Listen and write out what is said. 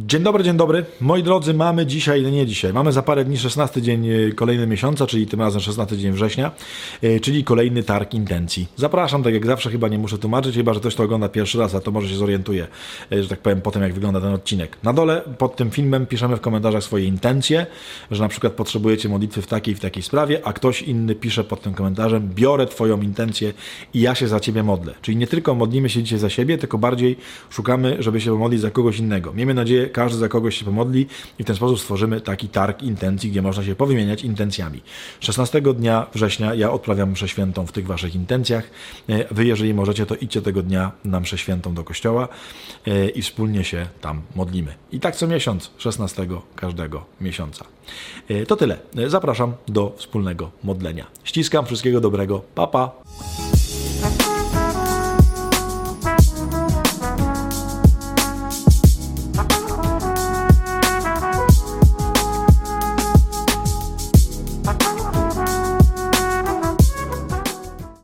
Dzień dobry. Moi drodzy, mamy mamy za parę dni 16 dzień kolejny miesiąca, czyli tym razem 16 dzień września, czyli kolejny targ intencji. Zapraszam, tak jak zawsze, chyba nie muszę tłumaczyć, chyba że ktoś to ogląda pierwszy raz, a to może się zorientuje, że tak powiem, po tym jak wygląda ten odcinek. Na dole pod tym filmem piszemy w komentarzach swoje intencje, że na przykład potrzebujecie modlitwy w takiej sprawie, a ktoś inny pisze pod tym komentarzem: biorę Twoją intencję i ja się za Ciebie modlę. Czyli nie tylko modlimy się dzisiaj za siebie, tylko bardziej szukamy, żeby się pomodlić za kogoś innego. Miejmy nadzieję, każdy za kogoś się pomodli i w ten sposób stworzymy taki targ intencji, gdzie można się powymieniać intencjami. 16 dnia września ja odprawiam mszę świętą w tych waszych intencjach. Wy, jeżeli możecie, to idźcie tego dnia na mszę świętą do kościoła i wspólnie się tam modlimy. I tak co miesiąc, 16 każdego miesiąca. To tyle. Zapraszam do wspólnego modlenia. Ściskam, wszystkiego dobrego. Pa, pa.